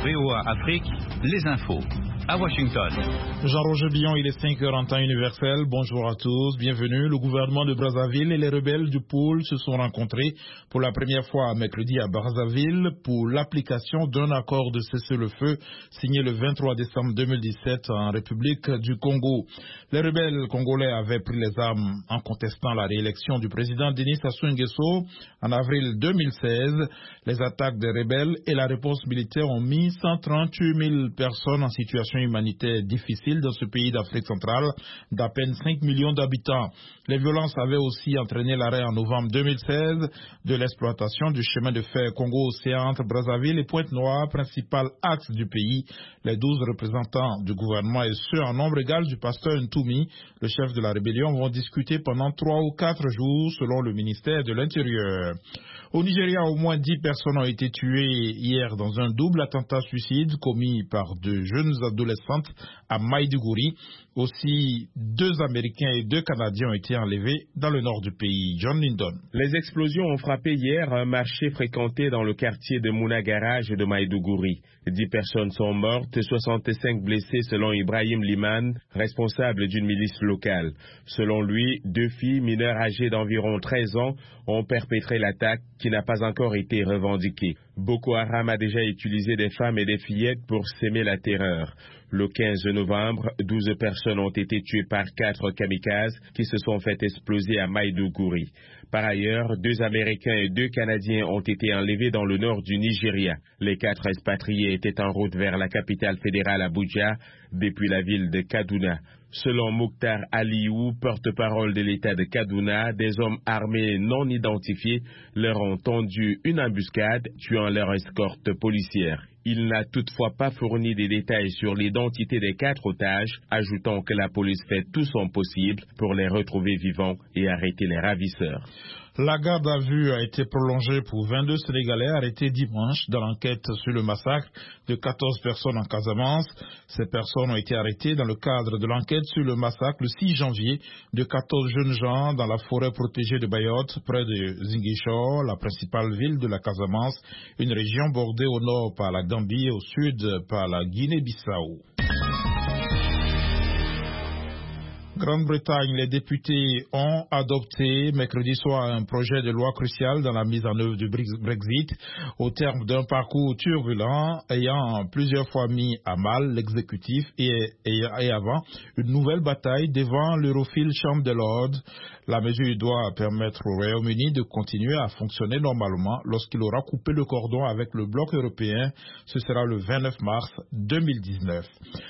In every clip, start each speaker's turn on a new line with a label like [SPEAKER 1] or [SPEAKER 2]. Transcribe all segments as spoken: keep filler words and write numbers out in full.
[SPEAKER 1] V O A Afrique, les infos. À Washington.
[SPEAKER 2] Jean-Roger Billon, il est cinq heures en temps universel. Bonjour à tous, bienvenue. Le gouvernement de Brazzaville et les rebelles du pôle se sont rencontrés pour la première fois mercredi à Brazzaville pour l'application d'un accord de cessez-le-feu signé le vingt-trois décembre deux mille dix-sept en République du Congo. Les rebelles congolais avaient pris les armes en contestant la réélection du président Denis Sassou Nguesso en avril deux mille seize. Les attaques des rebelles et la réponse militaire ont mis cent trente-huit mille personnes en situation humanitaire difficile dans ce pays d'Afrique centrale d'à peine cinq millions d'habitants. Les violences avaient aussi entraîné l'arrêt en novembre deux mille seize de l'exploitation du chemin de fer Congo-Océan entre Brazzaville et Pointe-Noire, principal axe du pays. Les douze représentants du gouvernement et ceux en nombre égal du pasteur Ntoumi, le chef de la rébellion, vont discuter pendant trois ou quatre jours selon le ministère de l'Intérieur. Au Nigeria, au moins dix personnes ont été tuées hier dans un double attentat suicide commis par deux jeunes adolescentes à Maïdougouri. Aussi, deux Américains et deux Canadiens ont été enlevés dans le nord du pays. John Lindon.
[SPEAKER 3] Les explosions ont frappé hier un marché fréquenté dans le quartier de Mouna Garage de Maïdougouri. Dix personnes sont mortes, soixante-cinq blessées selon Ibrahim Liman, responsable d'une milice locale. Selon lui, deux filles mineures âgées d'environ treize ans ont perpétré l'attaque qui n'a pas encore été revendiquée. Boko Haram a déjà utilisé des femmes et des fillettes pour s'aimer la terreur. Le quinze novembre, douze personnes ont été tuées par quatre kamikazes qui se sont fait exploser à Maïdougouri. Par ailleurs, deux Américains et deux Canadiens ont été enlevés dans le nord du Nigeria. Les quatre expatriés étaient en route vers la capitale fédérale Abuja depuis la ville de Kaduna. Selon Mokhtar Aliou, porte-parole de l'État de Kaduna, des hommes armés non identifiés leur ont tendu une embuscade, tuant leur escorte policière. Il n'a toutefois pas fourni des détails sur l'identité des quatre otages, ajoutant que la police fait tout son possible pour les retrouver vivants et arrêter les ravisseurs.
[SPEAKER 2] La garde à vue a été prolongée pour vingt-deux Sénégalais arrêtés dimanche dans l'enquête sur le massacre de quatorze personnes en Casamance. Ces personnes ont été arrêtées dans le cadre de l'enquête sur le massacre le six janvier de quatorze jeunes gens dans la forêt protégée de Bayotte, près de Ziguinchor, la principale ville de la Casamance, une région bordée au nord par la Gambie et au sud par la Guinée-Bissau. Grande-Bretagne, les députés ont adopté mercredi soir un projet de loi crucial dans la mise en œuvre du Brexit au terme d'un parcours turbulent ayant plusieurs fois mis à mal l'exécutif et, et, et avant une nouvelle bataille devant l'Europhile Chambre des Lords. La mesure doit permettre au Royaume-Uni de continuer à fonctionner normalement lorsqu'il aura coupé le cordon avec le bloc européen. Ce sera le vingt-neuf mars deux mille dix-neuf.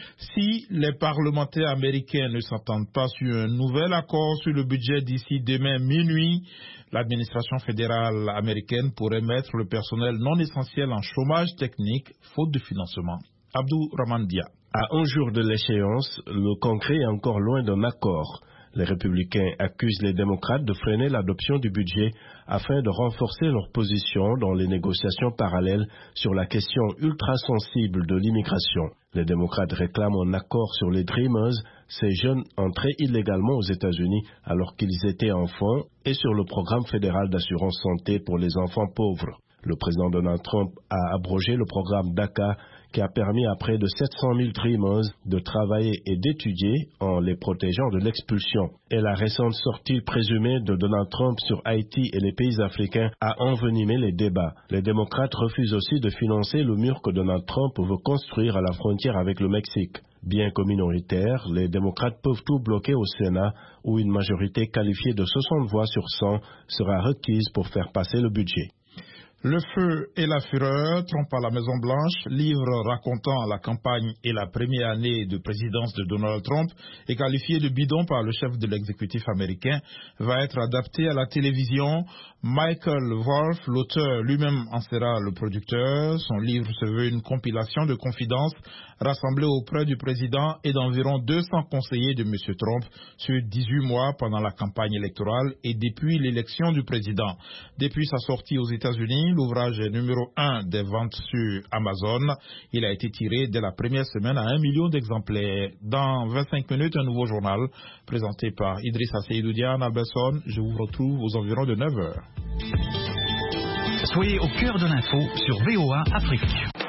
[SPEAKER 2] Si les parlementaires américains ne s'entendent pas sur un nouvel accord sur le budget d'ici demain minuit, l'administration fédérale américaine pourrait mettre le personnel non essentiel en chômage technique, faute de financement. Abdou Ramandia.
[SPEAKER 4] À un jour de l'échéance, le Congrès est encore loin d'un accord. Les républicains accusent les démocrates de freiner l'adoption du budget afin de renforcer leur position dans les négociations parallèles sur la question ultra-sensible de l'immigration. Les démocrates réclament un accord sur les Dreamers, ces jeunes entrés illégalement aux États-Unis alors qu'ils étaient enfants, et sur le programme fédéral d'assurance santé pour les enfants pauvres. Le président Donald Trump a abrogé le programme DACA qui a permis à près de sept cent mille Dreamers de travailler et d'étudier en les protégeant de l'expulsion. Et la récente sortie présumée de Donald Trump sur Haïti et les pays africains a envenimé les débats. Les démocrates refusent aussi de financer le mur que Donald Trump veut construire à la frontière avec le Mexique. Bien que minoritaires, les démocrates peuvent tout bloquer au Sénat où une majorité qualifiée de soixante voix sur cent sera requise pour faire passer le budget.
[SPEAKER 2] Le feu et la fureur, Trump à la Maison-Blanche, livre racontant la campagne et la première année de présidence de Donald Trump est qualifié de bidon par le chef de l'exécutif américain, va être adapté à la télévision. Michael Wolff, l'auteur lui-même en sera le producteur. Son livre se veut une compilation de confidences rassemblées auprès du président et d'environ deux cents conseillers de M. Trump sur dix-huit mois pendant la campagne électorale et depuis l'élection du président. Depuis sa sortie aux États-Unis, l'ouvrage est numéro un des ventes sur Amazon. Il a été tiré dès la première semaine à un million d'exemplaires. Dans vingt-cinq minutes, un nouveau journal présenté par Idrissa Seydoudian Alberson. Je vous retrouve aux environs de neuf heures.
[SPEAKER 1] Soyez au cœur de l'info sur V O A Afrique.